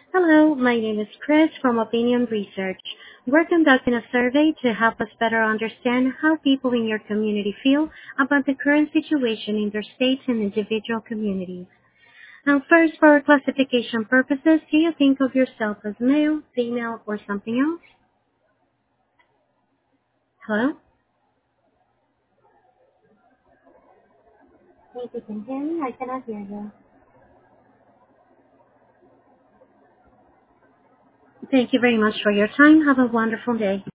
Hello, my name is Chris from Opinion Research. We're conducting a survey to help us better understand how people in your community feel about the current situation in their states and individual communities. Now, first, for classification purposes, do you think of yourself as male, female, or something else? Hello? If you can hear me, I cannot hear you. Thank you very much for your time. Have a wonderful day.